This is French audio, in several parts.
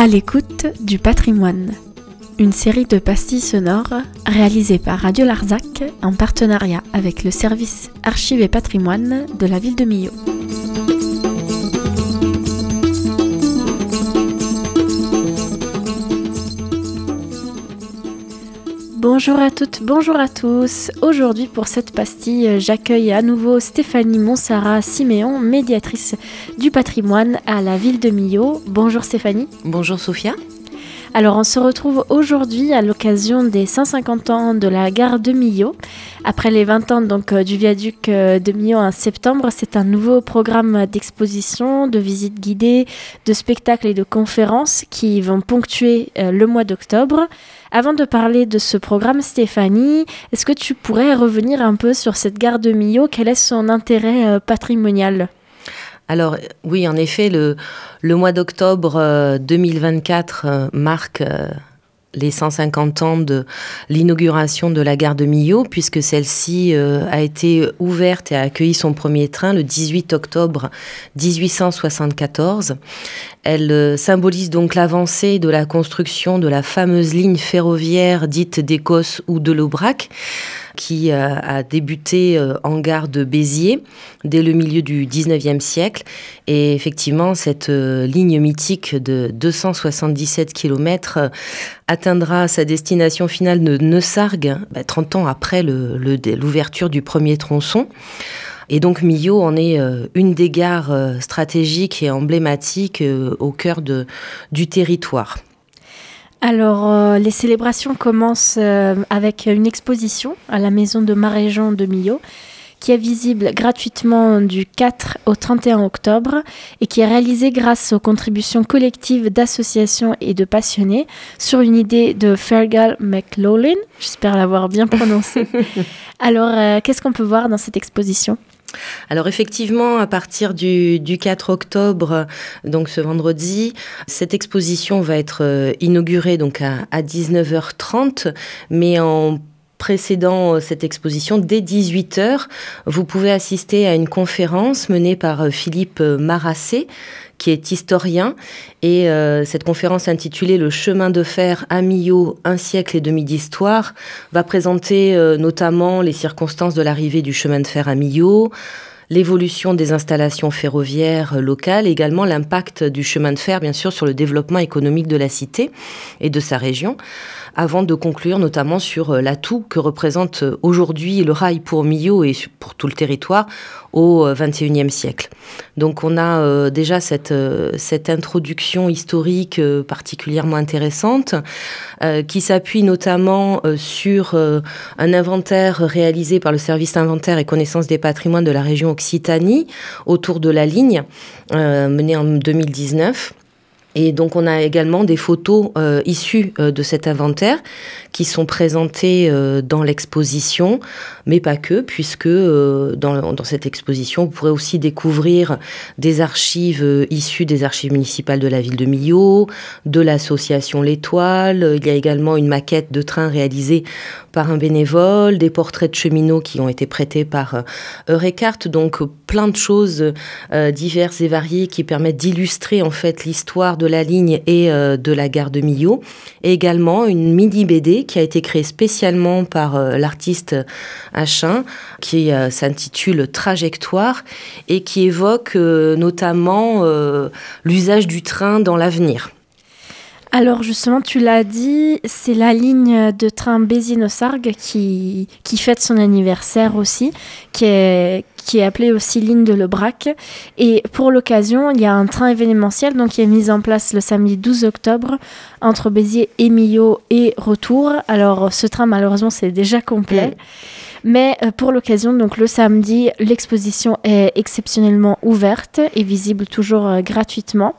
l'écoute du patrimoine, une série de pastilles sonores réalisées par Radio Larzac en partenariat avec le service Archives et Patrimoine de la ville de Millau. Bonjour à toutes, bonjour à tous. Aujourd'hui pour cette pastille, j'accueille à nouveau Stéphanie Montsara-Siméon, médiatrice du patrimoine à la ville de Millau. Bonjour Stéphanie. Bonjour Sophia. Alors on se retrouve aujourd'hui à l'occasion des 150 ans de la gare de Millau. Après les 20 ans du viaduc de Millau en septembre, c'est un nouveau programme d'exposition, de visites guidées, de spectacles et de conférences qui vont ponctuer le mois d'octobre. Avant de parler de ce programme, Stéphanie, est-ce que tu pourrais revenir un peu sur cette gare de Millau? Quel est son intérêt patrimonial ? Alors oui, en effet, le mois d'octobre 2024 marque les 150 ans de l'inauguration de la gare de Millau, puisque celle-ci a été ouverte et a accueilli son premier train le 18 octobre 1874. Elle symbolise donc l'avancée de la construction de la fameuse ligne ferroviaire dite d'Écosse ou de l'Aubrac, qui a débuté en gare de Béziers dès le milieu du 19e siècle. Et effectivement, cette ligne mythique de 277 km atteindra sa destination finale de Neussargues 30 ans après l'ouverture du premier tronçon. Et donc Millau en est une des gares stratégiques et emblématiques au cœur du territoire. Alors, les célébrations commencent avec une exposition à la maison de Maréjean de Millau, qui est visible gratuitement du 4 au 31 octobre et qui est réalisée grâce aux contributions collectives d'associations et de passionnés sur une idée de Fergal McLaughlin. J'espère l'avoir bien prononcé. Alors, qu'est-ce qu'on peut voir dans cette exposition ? Alors effectivement, à partir du 4 octobre, donc ce vendredi, cette exposition va être inaugurée donc à 19h30, mais en précédant cette exposition, dès 18h, vous pouvez assister à une conférence menée par Philippe Marassé, qui est historien, et cette conférence intitulée « Le chemin de fer à Millau, un siècle et demi d'histoire » va présenter notamment les circonstances de l'arrivée du chemin de fer à Millau, l'évolution des installations ferroviaires locales, et également l'impact du chemin de fer, bien sûr, sur le développement économique de la cité et de sa région, avant de conclure notamment sur l'atout que représente aujourd'hui le rail pour Millau et pour tout le territoire au XXIe siècle. Donc on a déjà cette introduction historique particulièrement intéressante qui s'appuie notamment sur un inventaire réalisé par le service inventaire et connaissance des patrimoines de la région Occitanie autour de la ligne menée en 2019. Et donc, on a également des photos issues de cet inventaire qui sont présentées dans l'exposition, mais pas que, puisque dans cette exposition, vous pourrez aussi découvrir des archives issues des archives municipales de la ville de Millau, de l'association L'Étoile. Il y a également une maquette de train réalisée par un bénévole, des portraits de cheminots qui ont été prêtés par Eurecart. Donc, plein de choses diverses et variées qui permettent d'illustrer en fait l'histoire de la ligne et de la gare de Millau. Et également une mini-BD qui a été créée spécialement par l'artiste Achin, qui s'intitule Trajectoire et qui évoque notamment l'usage du train dans l'avenir. Alors justement, tu l'as dit, c'est la ligne de train Béziers-Neussargues qui fête son anniversaire aussi, qui est appelée aussi ligne de l'Aubrac. Et pour l'occasion, il y a un train événementiel qui est mis en place le samedi 12 octobre entre Béziers et Millau et retour. Alors ce train, malheureusement, c'est déjà complet. Mais pour l'occasion, donc le samedi, l'exposition est exceptionnellement ouverte et visible toujours gratuitement.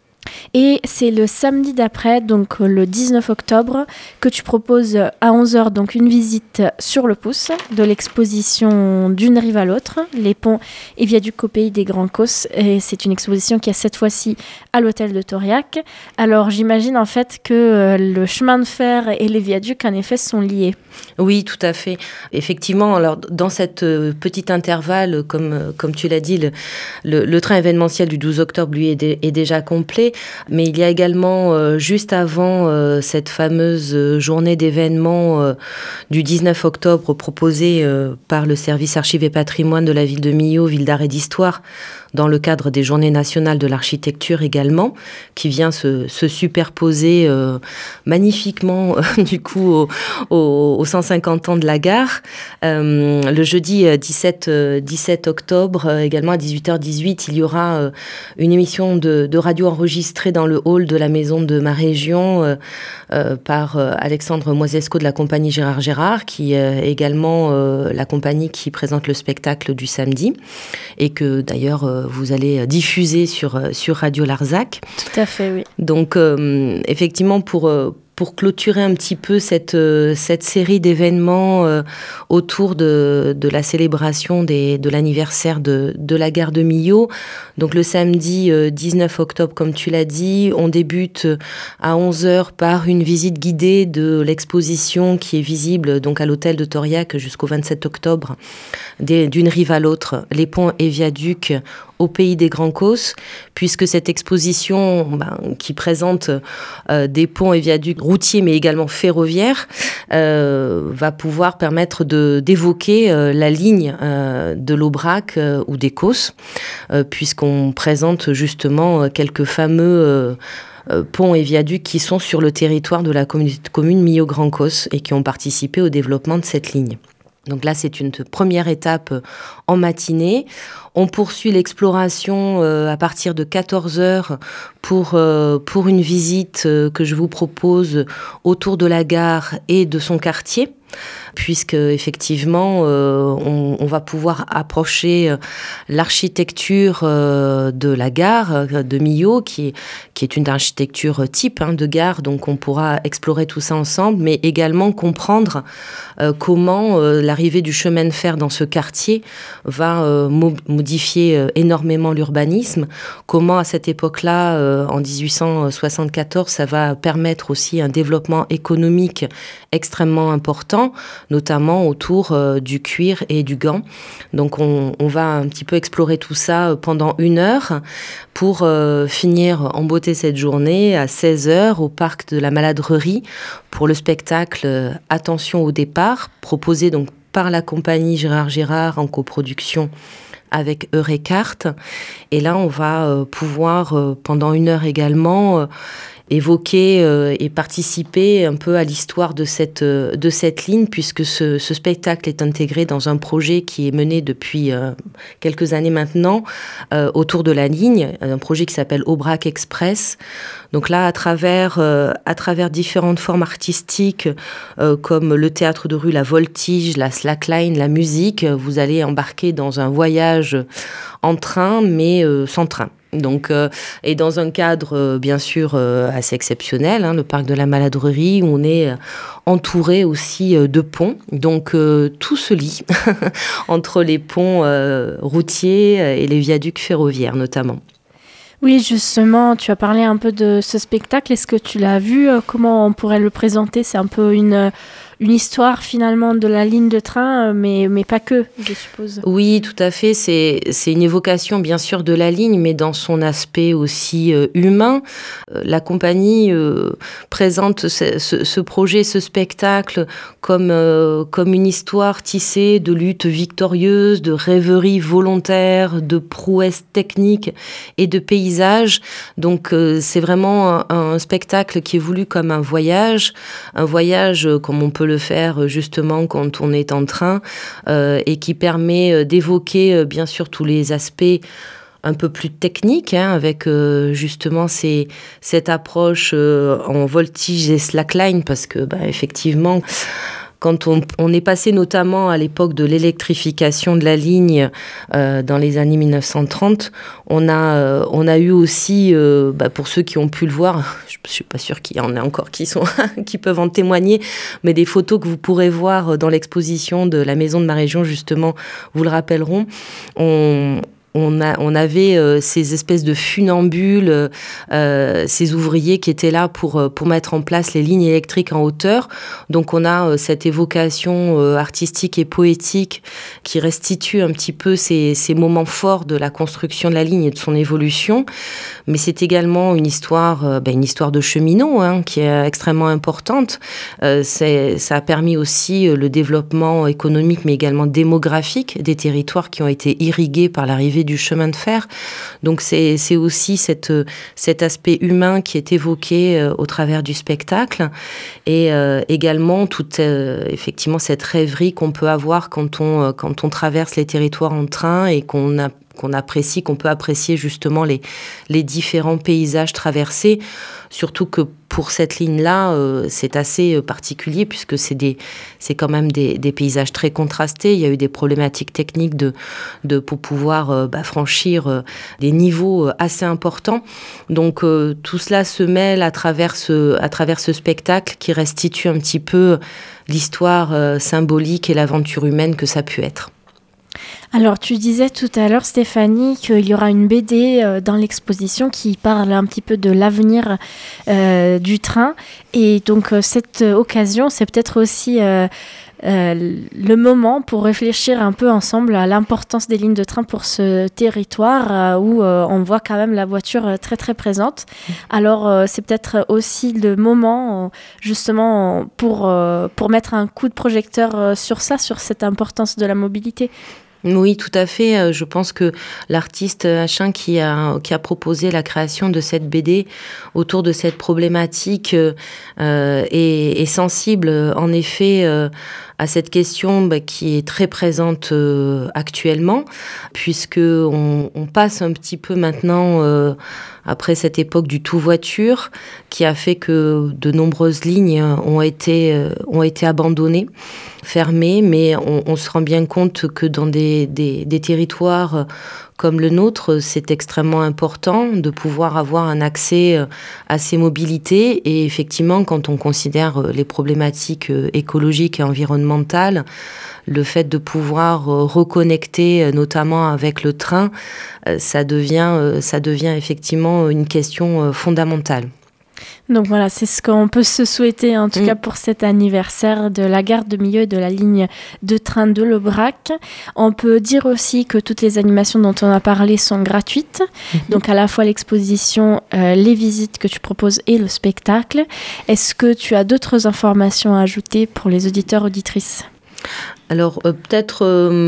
Et c'est le samedi d'après, donc le 19 octobre, que tu proposes à 11h donc une visite sur le pouce de l'exposition d'une rive à l'autre, les ponts et viaducs au pays des Grands Causses. Et c'est une exposition qui est cette fois-ci à l'hôtel de Tauriac. Alors j'imagine en fait que le chemin de fer et les viaducs en effet sont liés. Oui, tout à fait. Effectivement, alors dans cette petit intervalle, comme tu l'as dit, le train événementiel du 12 octobre, lui, est déjà complet. Mais il y a également, juste avant cette fameuse journée d'événements du 19 octobre proposée par le service Archives et Patrimoine de la ville de Millau, ville d'art et d'histoire, dans le cadre des Journées nationales de l'architecture également, qui vient se superposer magnifiquement du coup aux 150 ans de la gare. Le jeudi 17 octobre, également à 18h18, il y aura une émission de radio enregistrée dans le hall de la maison de ma région par Alexandre Moisesco de la compagnie Gérard Gérard, qui est également la compagnie qui présente le spectacle du samedi, et que d'ailleurs vous allez diffuser sur Radio Larzac. Tout à fait, oui. Donc, effectivement, pour clôturer un petit peu cette série d'événements autour de la célébration de l'anniversaire de la gare de Millau. Donc le samedi 19 octobre, comme tu l'as dit, on débute à 11h par une visite guidée de l'exposition qui est visible donc à l'hôtel de Tauriac jusqu'au 27 octobre, d'une rive à l'autre, les ponts et viaducs au pays des Grands Causses, puisque cette exposition qui présente des ponts et viaducs routiers mais également ferroviaires va pouvoir permettre d'évoquer la ligne de l'Aubrac ou des Causses, puisqu'on présente justement quelques fameux ponts et viaducs qui sont sur le territoire de la commune Millau-Grands Causses et qui ont participé au développement de cette ligne. Donc là, c'est une première étape en matinée. On poursuit l'exploration à partir de 14h pour une visite que je vous propose autour de la gare et de son quartier, puisque effectivement on va pouvoir approcher l'architecture de la gare de Millau, qui est une architecture type de gare, donc on pourra explorer tout ça ensemble, mais également comprendre comment l'arrivée du chemin de fer dans ce quartier va modifier énormément l'urbanisme, comment à cette époque-là, en 1874, ça va permettre aussi un développement économique extrêmement important, notamment autour du cuir et du gant. Donc on va un petit peu explorer tout ça pendant 1 heure pour finir en beauté cette journée à 16h au parc de la Maladrerie pour le spectacle Attention au départ, proposé donc par la compagnie Gérard Gérard en coproduction avec Eurecart. Et là, on va pouvoir, pendant 1 heure également, évoquer et participer un peu à l'histoire de cette ligne, puisque ce spectacle est intégré dans un projet qui est mené depuis quelques années maintenant autour de la ligne, un projet qui s'appelle Aubrac Express. Donc là, à travers différentes formes artistiques comme le théâtre de rue, la voltige, la slackline, la musique, vous allez embarquer dans un voyage en train, mais sans train. Donc, et dans un cadre bien sûr assez exceptionnel, le parc de la Maladrerie, où on est entouré aussi de ponts. Donc tout se lie entre les ponts routiers et les viaducs ferroviaires notamment. Oui, justement, tu as parlé un peu de ce spectacle. Est-ce que tu l'as vu? Comment on pourrait le présenter? C'est un peu une histoire finalement de la ligne de train, mais pas que, je suppose. Oui, tout à fait. C'est une évocation bien sûr de la ligne, mais dans son aspect aussi humain. La compagnie présente ce projet, ce spectacle comme une histoire tissée de luttes victorieuses, de rêveries volontaires, de prouesses techniques et de paysages. Donc c'est vraiment un spectacle qui est voulu comme un voyage comme on peut le faire justement quand on est en train et qui permet d'évoquer bien sûr tous les aspects un peu plus techniques avec justement cette approche en voltige et slackline, parce que effectivement quand on est passé notamment à l'époque de l'électrification de la ligne dans les années 1930, on a eu aussi, pour ceux qui ont pu le voir, je ne suis pas sûre qu'il y en ait encore qui peuvent en témoigner, mais des photos que vous pourrez voir dans l'exposition de la maison de ma région, justement, vous le rappelleront. on avait ces espèces de funambules, ces ouvriers qui étaient là pour mettre en place les lignes électriques en hauteur. Donc on a cette évocation artistique et poétique qui restitue un petit peu ces moments forts de la construction de la ligne et de son évolution. Mais c'est également une histoire de cheminots, qui est extrêmement importante. Ça a permis aussi le développement économique, mais également démographique des territoires qui ont été irrigués par l'arrivée du chemin de fer. Donc c'est aussi cet aspect humain qui est évoqué au travers du spectacle, et également effectivement cette rêverie qu'on peut avoir quand on traverse les territoires en train et qu'on peut apprécier justement les différents paysages traversés. Surtout que pour cette ligne-là, c'est assez particulier puisque c'est quand même des paysages très contrastés. Il y a eu des problématiques techniques pour pouvoir franchir des niveaux assez importants. Donc tout cela se mêle à travers ce spectacle qui restitue un petit peu l'histoire symbolique et l'aventure humaine que ça a pu être. Alors, tu disais tout à l'heure, Stéphanie, qu'il y aura une BD dans l'exposition qui parle un petit peu de l'avenir du train. Et donc, cette occasion, c'est peut-être aussi le moment pour réfléchir un peu ensemble à l'importance des lignes de train pour ce territoire où on voit quand même la voiture très, très présente. Alors, c'est peut-être aussi le moment, justement, pour mettre un coup de projecteur sur cette importance de la mobilité. Oui, tout à fait. Je pense que l'artiste Achin qui a proposé la création de cette BD autour de cette problématique est sensible, en effet, à cette question qui est très présente actuellement, puisque on passe un petit peu maintenant après cette époque du tout voiture, qui a fait que de nombreuses lignes ont été abandonnées, fermées, mais on se rend bien compte que dans des territoires comme le nôtre, c'est extrêmement important de pouvoir avoir un accès à ces mobilités. Et effectivement, quand on considère les problématiques écologiques et environnementales, le fait de pouvoir reconnecter notamment avec le train, ça devient effectivement une question fondamentale. Donc voilà, c'est ce qu'on peut se souhaiter, en tout cas pour cet anniversaire de la gare de Millau et de la ligne de train de l'Aubrac. On peut dire aussi que toutes les animations dont on a parlé sont gratuites. Donc à la fois l'exposition, les visites que tu proposes et le spectacle. Est-ce que tu as d'autres informations à ajouter pour les auditeurs, auditrices ? Alors peut-être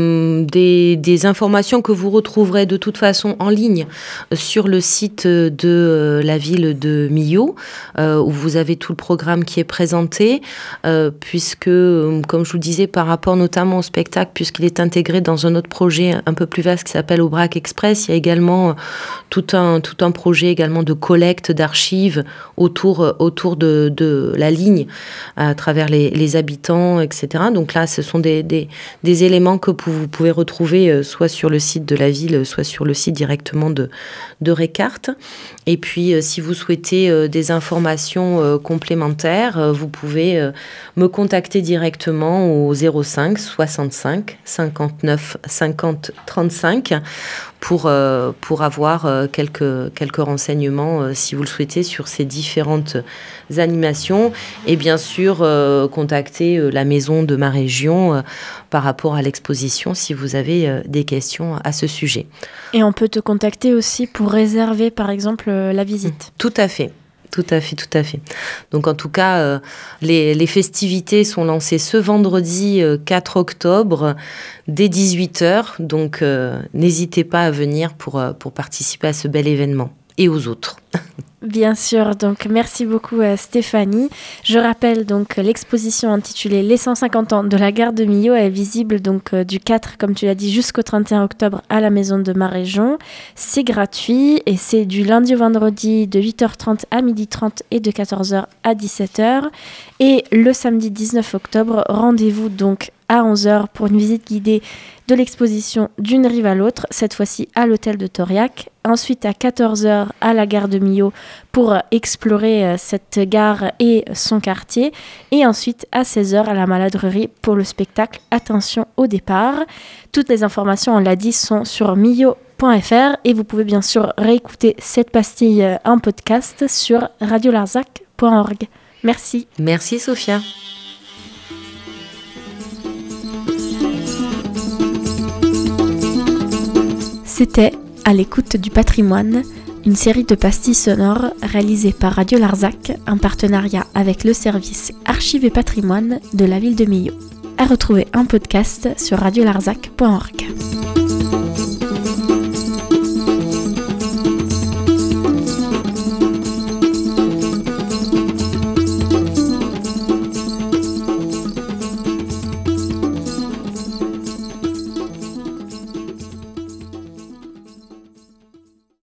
des informations que vous retrouverez de toute façon en ligne sur le site de la ville de Millau, où vous avez tout le programme qui est présenté, puisque, comme je vous le disais, par rapport notamment au spectacle, puisqu'il est intégré dans un autre projet un peu plus vaste qui s'appelle Aubrac Express, il y a également tout un projet également de collecte d'archives autour de la ligne, à travers les habitants, etc. Donc là, ce sont des éléments que vous pouvez retrouver soit sur le site de la ville, soit sur le site directement de Récarte. Et puis, si vous souhaitez des informations complémentaires, vous pouvez me contacter directement au 05 65 59 50 35 pour avoir quelques renseignements, si vous le souhaitez, sur ces différentes animations. Et bien sûr, contacter la maison de ma région par rapport à l'exposition, si vous avez des questions à ce sujet. Et on peut te contacter aussi pour réserver, par exemple, la visite. Tout à fait. Tout à fait. Donc en tout cas, les festivités sont lancées ce vendredi 4 octobre dès 18h. Donc n'hésitez pas à venir pour participer à ce bel événement et aux autres. Bien sûr, donc merci beaucoup Stéphanie. Je rappelle donc l'exposition intitulée Les 150 ans de la gare de Millau est visible donc du 4, comme tu l'as dit, jusqu'au 31 octobre à la maison de ma région. C'est gratuit et c'est du lundi au vendredi de 8h30 à 12h30 et de 14h à 17h. Et le samedi 19 octobre, rendez-vous donc à 11h pour une visite guidée de l'exposition d'une rive à l'autre, cette fois-ci à l'hôtel de Tauriac. Ensuite à 14h à la gare de Millau pour explorer cette gare et son quartier. Et ensuite à 16h à la Maladrerie pour le spectacle Attention au départ. Toutes les informations, on l'a dit, sont sur millau.fr. et vous pouvez bien sûr réécouter cette pastille en podcast sur radiolarzac.org. Merci. Merci Sophia. C'était À l'écoute du patrimoine, une série de pastilles sonores réalisées par Radio Larzac en partenariat avec le service Archives et Patrimoine de la ville de Millau. À retrouver en podcast sur radiolarzac.org.